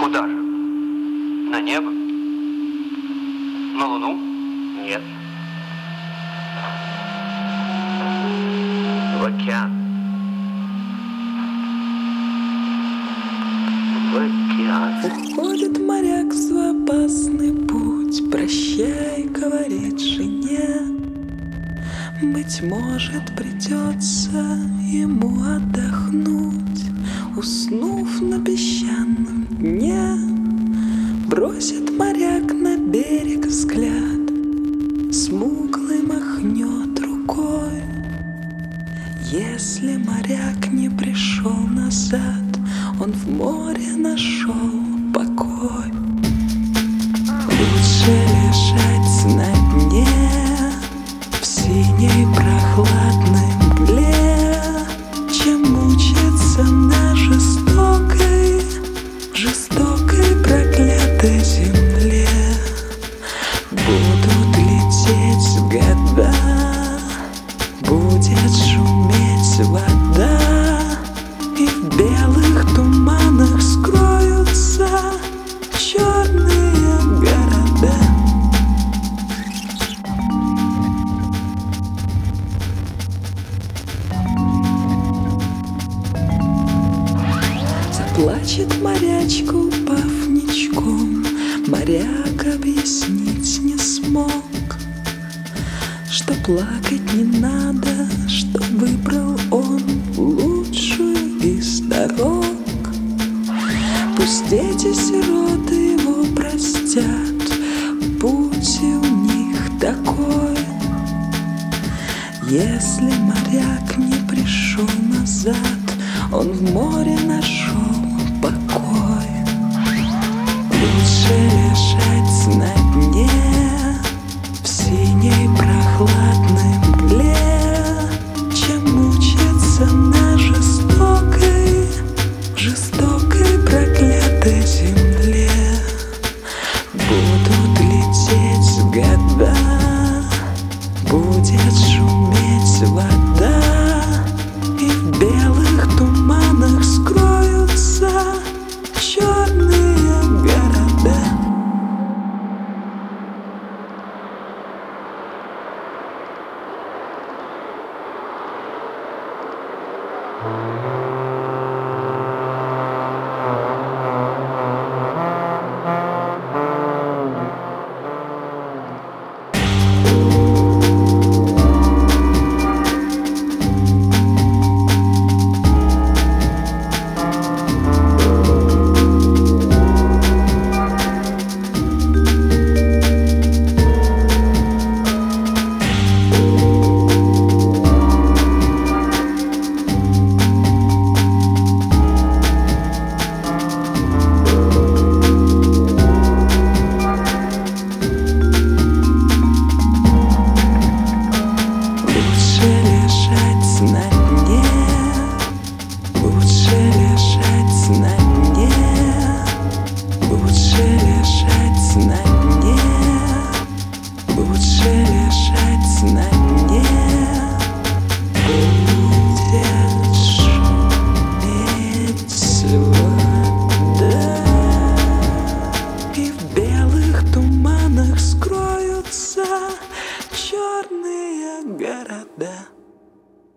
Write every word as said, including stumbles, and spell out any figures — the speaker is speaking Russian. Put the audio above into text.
Куда же? На небо? На Луну? Нет. В океан. В океан. Уходит моряк в свой опасный путь, прощай, говорит жене. Быть может, придется ему отдохнуть, уснув на песчаном дне. Бросит моряк на берег взгляд, смуглый махнет рукой. Если моряк не пришел назад, он в море нашел покой. Лучше лежать на дне в синей прохладной мгле, чем мучиться на жестокой, жестокой проклятой земле. Будут лететь года, будет шуметь вода, и в белых туманах скроются черные города. Заплачет морячка, упав ничком. Моряк объяснить не смог, что плакать не надо, что выбрал он лучшую из дорог. Пусть эти сироты его простят, путь у них такой. Если моряк не пришел назад, он в море нашел